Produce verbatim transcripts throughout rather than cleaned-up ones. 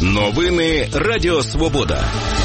Новини Радіо Свобода.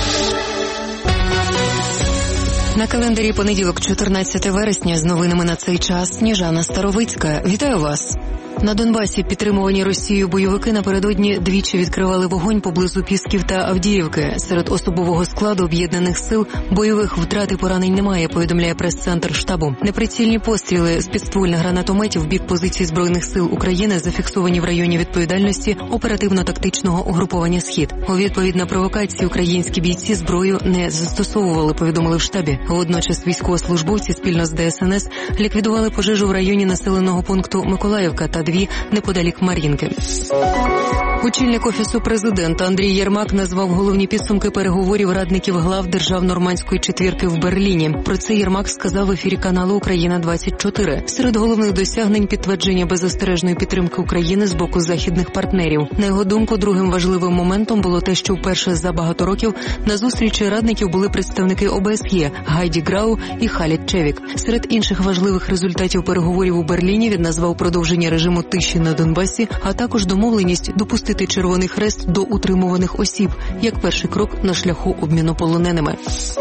На календарі понеділок, чотирнадцяте вересня, з новинами на цей час Сніжана Старовицька. Вітаю вас! На Донбасі підтримувані Росією бойовики напередодні двічі відкривали вогонь поблизу Пісків та Авдіївки. Серед особового складу об'єднаних сил бойових втрат і поранень немає, повідомляє прес-центр штабу. Неприцільні постріли з підствольних гранатометів в бік позицій Збройних сил України зафіксовані в районі відповідальності оперативно-тактичного угруповання «Схід». У відповідь на провокації українські бійці зброю не застосовували, повідомили в штабі. Водночас військовослужбовці спільно з Де Ес Ен Ес ліквідували пожежу в районі населеного пункту Миколаївка та дві неподалік Мар'їнки. Очільник Офісу президента Андрій Єрмак назвав головні підсумки переговорів радників глав держав-нормандської четвірки в Берліні. Про це Єрмак сказав в ефірі каналу «Україна-двадцять чотири». Серед головних досягнень – підтвердження беззастережної підтримки України з боку західних партнерів. На його думку, другим важливим моментом було те, що вперше за багато років на зустрічі радників були представники О Бе Ес Є Гайді Грау і Халід Чевік. Серед інших важливих результатів переговорів у Берліні він назвав продовження режиму тиші на Донбасі, а також домовленість допустити Червоний Хрест до утримуваних осіб, як перший крок на шляху обміну полоненими.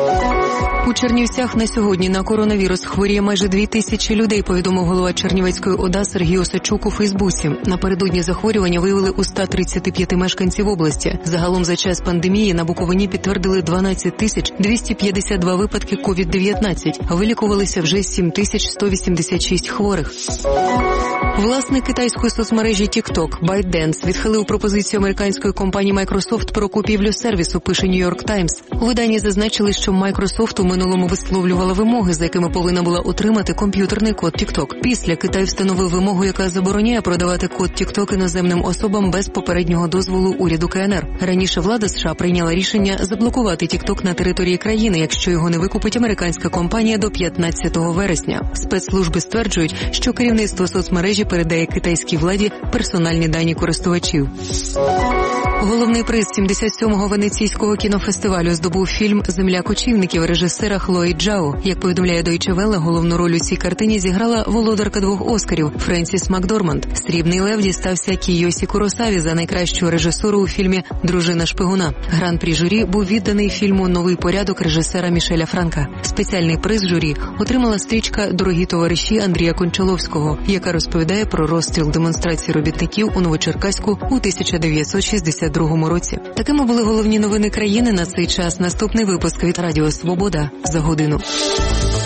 У Чернівцях на сьогодні на коронавірус хворіє майже дві тисячі людей, повідомив голова Чернівецької О Да Ес Сергій Осадчук у Фейсбуці. Напередодні захворювання виявили у ста тридцяти п'яти мешканців області. Загалом за час пандемії на Буковині підтвердили дванадцять тисяч двісті п'ятдесят два випадки ковід дев'ятнадцять. Вилікувалися вже сім тисяч сто вісімдесят шість хворих. Власник китайської соцмережі TikTok ByteDance відхилив пропозицію американської компанії Microsoft про купівлю сервісу, пише New York Times. У виданні зазначили, що Microsoft у минулому висловлювала вимоги, за якими повинна була отримати комп'ютерний код TikTok. Після Китай встановив вимогу, яка забороняє продавати код TikTok іноземним особам без попереднього дозволу уряду Ка Ен Ер. Раніше влада США прийняла рішення заблокувати TikTok на території країни, якщо його не викупить американська компанія до п'ятнадцятого вересня. Спецслужби стверджують, що керівництво соцмережі передає китайській владі персональні дані користувачів. Головний приз сімдесят сьомого Венеційського кінофестивалю здобув фільм «Земля кочівників» режисера Хлої Джао. Як повідомляє Deutsche Welle, головну роль у цій картині зіграла володарка двох Оскарів Френсіс Макдорманд. Срібний лев дістався Кійосі Куросаві за найкращу режисуру у фільмі «Дружина шпигуна». Гран-прі журі був відданий фільму «Новий порядок» режисера Мішеля Франка. Спеціальний приз журі отримала стрічка «Дорогі товариші» Андрія Кончаловського, яка розповідає про розстріл демонстрації робітників у Новочеркаську у тисяча дев'ятсот шістдесят другому році. Такими були головні новини країни на цей час. Наступний випуск від Радіо Свобода за годину.